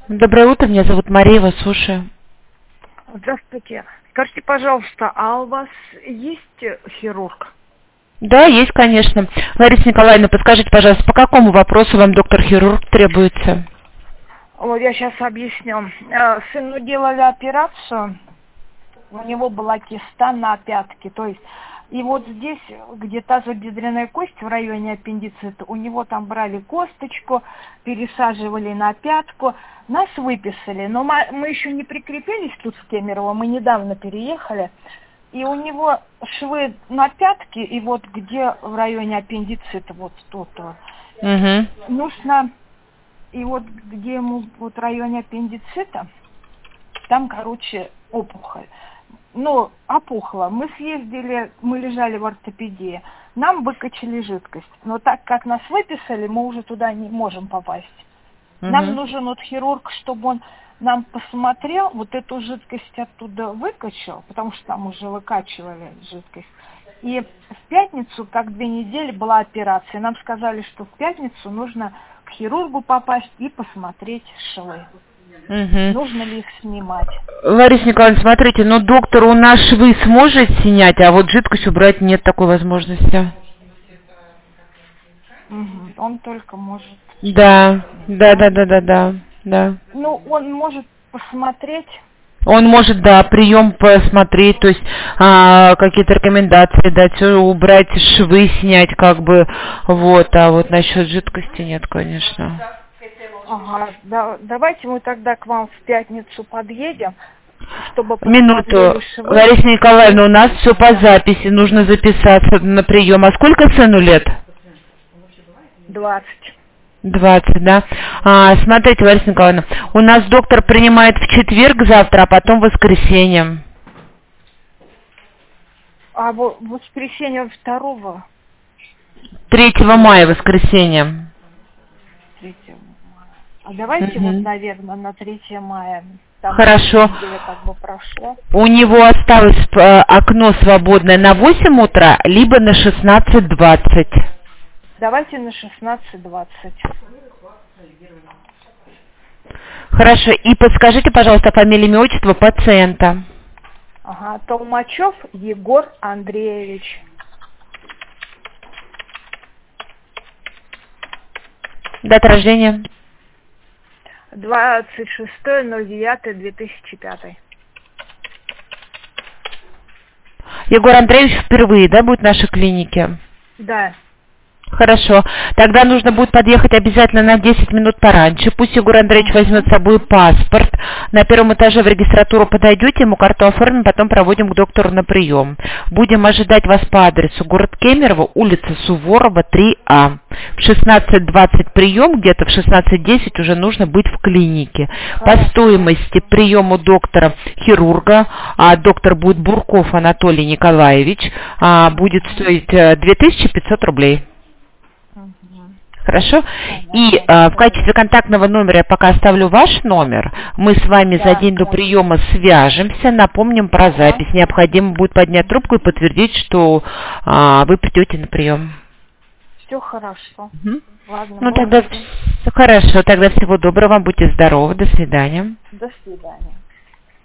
Доброе утро, меня зовут Мария, вас слушаю. Здравствуйте. Скажите, пожалуйста, а у вас есть хирург? Да, есть, конечно. Лариса Николаевна, подскажите, пожалуйста, по какому вопросу вам доктор-хирург требуется? Вот я сейчас объясню. Сыну делали операцию, у него была киста на пятке, то есть и вот здесь, где тазобедренная кость в районе аппендицита, у него там брали косточку, пересаживали на пятку, нас выписали, но мы еще не прикрепились тут в Кемерово, мы недавно переехали, и у него швы на пятке, и вот где в районе аппендицита, вот тут вот, нужно, и вот где ему вот в районе аппендицита, там, короче, опухоль. Ну, опухло. Мы съездили, мы лежали в ортопедии, нам выкачали жидкость. Но так как нас выписали, мы уже туда не можем попасть. Нам нужен вот хирург, чтобы он нам посмотрел, вот эту жидкость оттуда выкачал, потому что там уже выкачивали жидкость. И в пятницу, как 2 недели, была операция. Нам сказали, что в пятницу нужно к хирургу попасть и посмотреть швы. Нужно ли их снимать? Лариса Николаевна, смотрите, ну доктор у нас швы сможет снять, а вот жидкость убрать нет такой возможности. Он только может. Да. Ну, он может посмотреть. Он может, да, прием посмотреть, то есть какие-то рекомендации дать, убрать швы, снять, как бы, вот, а вот насчет жидкости нет, конечно. Ага, давайте мы тогда к вам в пятницу подъедем, чтобы... Минуту, Лариса Николаевна, у нас все по записи, нужно записаться на прием. А сколько сыну лет? 20. 20, да. Смотрите, Лариса Николаевна, у нас доктор принимает в четверг завтра, а потом в воскресенье. А в воскресенье 2-го? 3 мая воскресенье. 3 мая. А давайте вот, наверное, на 3 мая. Там хорошо. Как бы прошло. У него осталось окно свободное на 8 утра, либо на 16:20. Давайте на 16:20. Хорошо. И подскажите, пожалуйста, фамилию, имя, отчество пациента. Ага. Толмачев Егор Андреевич. Дата рождения? 26.09.2005. Егор Андреевич впервые, да, будет в нашей клинике? Да. Хорошо. Тогда нужно будет подъехать обязательно на 10 минут пораньше. Пусть Егор Андреевич возьмет с собой паспорт. На первом этаже в регистратуру подойдете, ему карту оформим, потом проводим к доктору на прием. Будем ожидать вас по адресу город Кемерово, улица Суворова, 3А. В 16:20 прием, где-то в 16:10 уже нужно быть в клинике. По стоимости приему доктора-хирурга, доктор будет Бурков Анатолий Николаевич, будет стоить 2500 рублей. Хорошо? И в качестве контактного номера я пока оставлю ваш номер. Мы с вами за день до приема свяжемся, напомним про запись. Необходимо будет поднять трубку и подтвердить, что вы придете на прием. Все хорошо. Ладно, ну тогда хорошо, тогда всего доброго, будьте здоровы, до свидания. До свидания.